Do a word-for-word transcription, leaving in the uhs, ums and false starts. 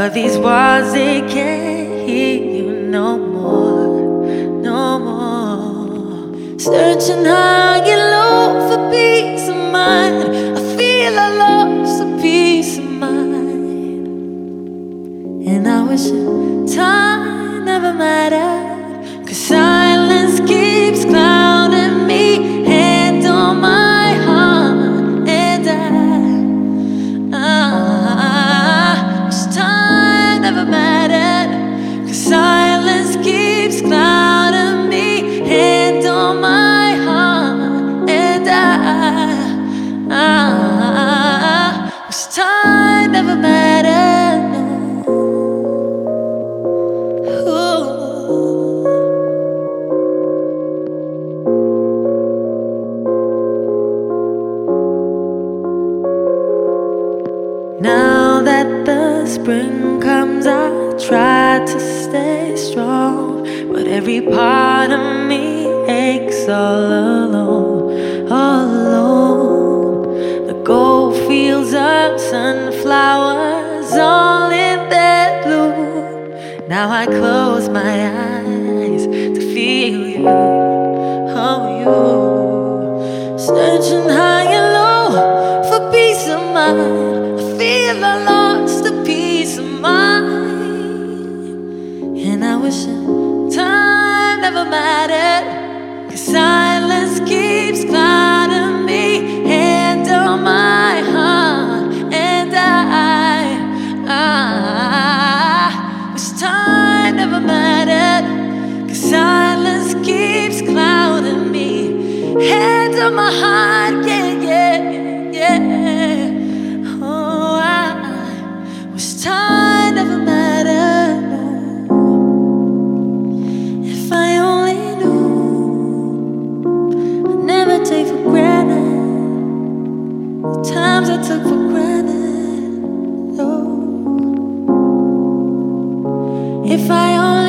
But these walls, they can't hear you no more, no more. Searching high and low for peace of mind, I feel I lost a piece of mind. And I wish time never mattered, 'cause silence keeps clouding me. Hand on my heart and I, I wish time never mattered, 'cause silence keeps clouding me. Hand on my heart and I, I wish time never mattered. Now that the spring comes, I try to stay strong, but every part of me aches all alone, all alone. The gold fields of sunflowers all in their bloom. Now I close my eyes to feel you, oh you. Searching high and low for peace of mind, feel I lost a piece of mind. And I wish time never mattered, 'cause silence keeps clouding me. Hand on my heart and I, I wish time never mattered, 'cause silence keeps clouding me. Hand on my heart, yeah, yeah, yeah. Time never mattered, no. If I only knew, I'd never take for granted the times I took for granted, no. If I only